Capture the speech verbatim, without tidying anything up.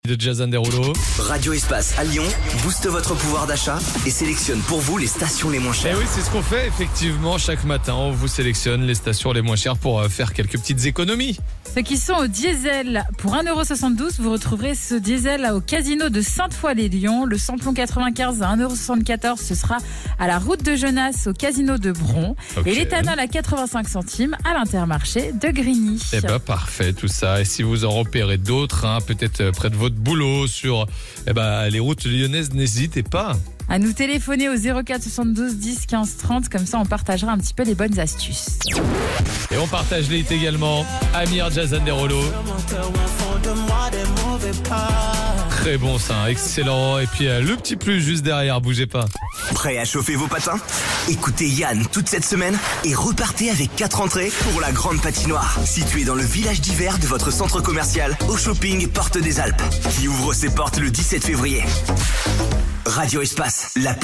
de Jason Derulo. Radio Espace à Lyon booste votre pouvoir d'achat et sélectionne pour vous les stations les moins Et chères. oui, c'est ce qu'on fait effectivement chaque matin. On vous sélectionne les stations les moins chères pour euh, faire quelques petites économies. Ceux qui sont au diesel, pour un euro soixante-douze, vous retrouverez ce diesel au casino de Sainte-Foy-les-Lyons. Le samplon quatre-vingt-quinze à un euro soixante-quatorze, ce sera à la route de Genasse au casino de Bron. Okay. Et l'éthanol à quatre-vingt-cinq centimes à l'Intermarché de Grigny. Eh ben parfait tout ça. Et si vous en repérez d'autres, hein, peut-être près de votre boulot sur eh ben, les routes lyonnaises, n'hésitez pas. À nous téléphoner au zéro quatre soixante-douze dix quinze trente, comme ça on partagera un petit peu les bonnes astuces. Et on partage les hits également. Amir, Jason Derulo. Très bon ça, hein, excellent. Et puis euh, le petit plus juste derrière, bougez pas. Prêt à chauffer vos patins? Écoutez Yann toute cette semaine et repartez avec quatre entrées pour la grande patinoire, située dans le village d'hiver de votre centre commercial au shopping Porte des Alpes, qui ouvre ses portes le dix-sept février. Radio Espace, la